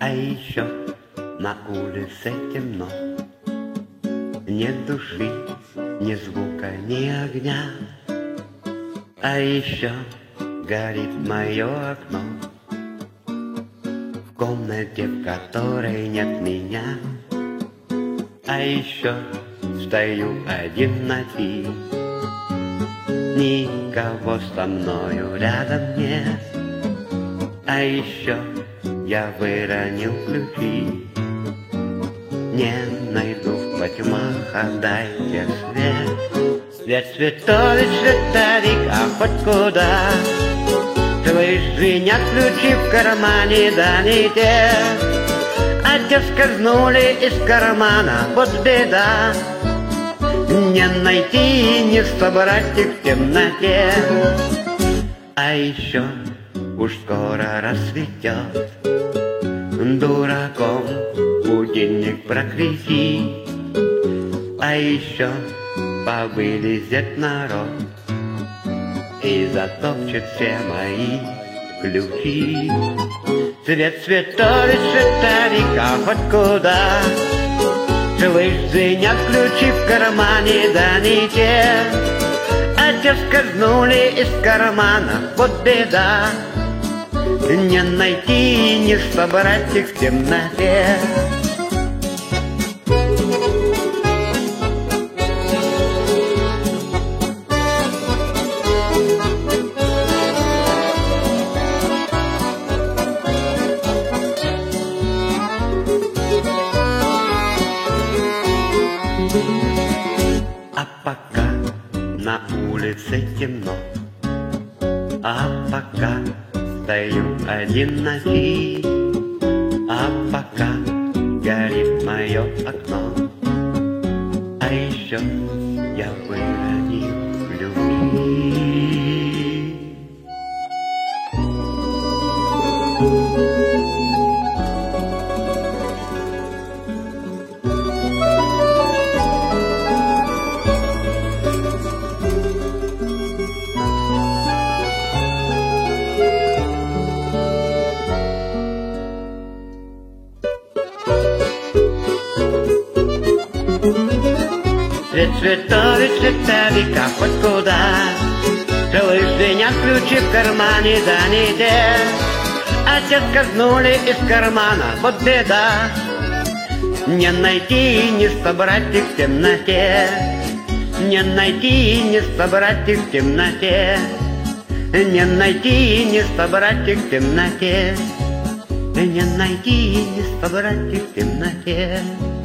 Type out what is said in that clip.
А еще на улице темно, нет души, ни звука, ни огня. А еще горит мое окно в комнате, в которой нет меня. А еще стою один на ти, никого со мною рядом нет. А еще я выронил ключи, не найду в потьмах, отдайте свет. Свет, светович, световик, а хоть куда. Твои звенят ключи в кармане, да не те. А те скользнули из кармана, вот беда. Не найти, не собрать их в темноте. А еще уж скоро рассветет, дураком будильник прокричит. А еще повылезет народ и затопчет все мои ключи. Свет, светович, световик, а хоть куда. Слышь, звенят ключи в кармане, да не те. А те скользнули из кармана, вот беда. Не найти, не собрать их в темноте. А пока на улице темно, а пока стою один на ти, а пока горит мое окно, а еще я выронил ключи. Свет, светович, световик, а хоть куда. Слышь, звенят ключи в кармане, да не те. А те скользнули из кармана, вот беда. Не найти, не собрать их в темноте. Не найти, не собрать их в темноте. Не найти, не собрать их в темноте. Не найти, не собрать их в темноте.